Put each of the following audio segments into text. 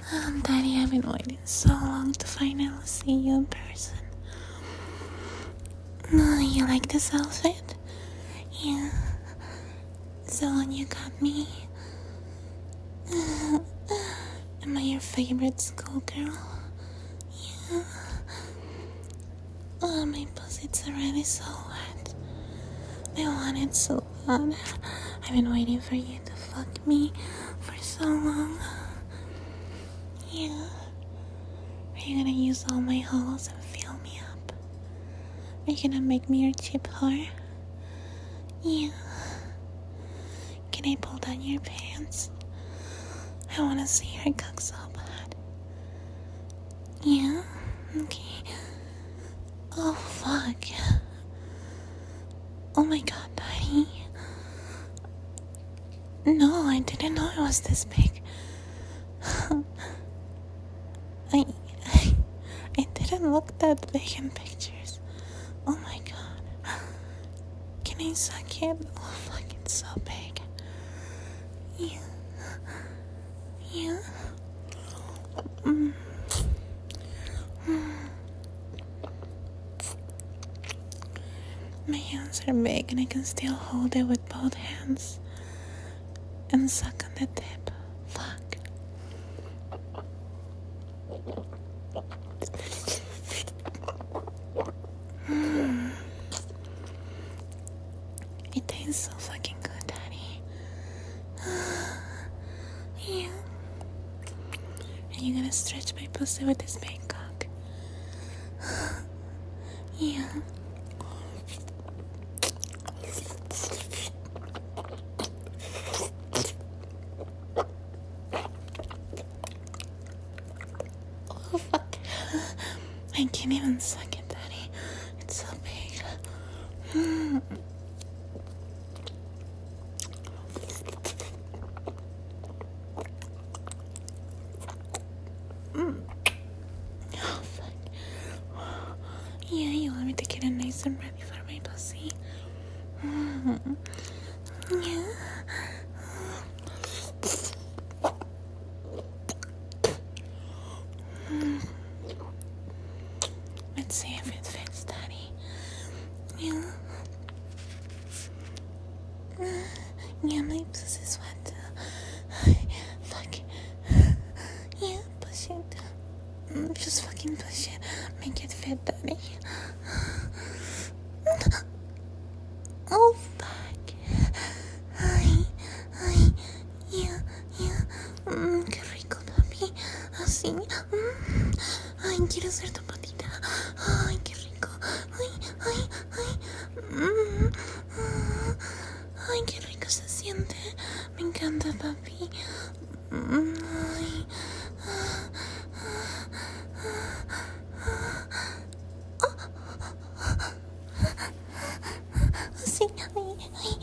Daddy, I've been waiting so long to finally see you in person. You like this outfit? Yeah. It's the one you got me. Am I your favorite schoolgirl? Yeah. Oh, my pussy's already so wet. I want it so bad. I've been waiting for you to fuck me for so long. Yeah. Are you gonna use all my holes and fill me up? Are you gonna make me your cheap whore? Yeah. Can I pull down your pants? I wanna see your cock so bad. Yeah? Okay. Oh, fuck. Oh my god, Daddy. No, I didn't know it was this big. I didn't look that big in pictures. Oh my god. Can I suck it? Oh fuck, it's so big. Yeah. Yeah. My hands are big and I can still hold it with both hands and suck on the tip. Fuck. It tastes so fucking good, Daddy. Yeah. Are you gonna stretch my pussy with this big cock? Yeah. Oh fuck. I can't even suck it, Daddy. It's so big. Oh fuck. Yeah, you want me to get it nice and ready for my pussy? Yeah. Let's see if it fits, Daddy. Yeah. Yeah, my pussy's wet. Fuck. Yeah, push it. Just fucking push it. Make it fit, Daddy. Oh, fuck. Ay, yeah. Qué rico, papi. Así. Ay, quiero ser tu patita. Ay, qué rico. Ay. Ay, qué rico se siente. Me encanta, papi. Ay. Sí, ay.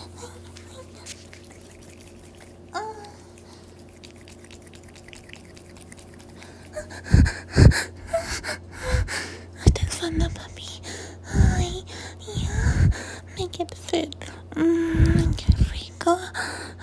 That's fun, papi. Ay, yeah. Make it fit. Qué rico.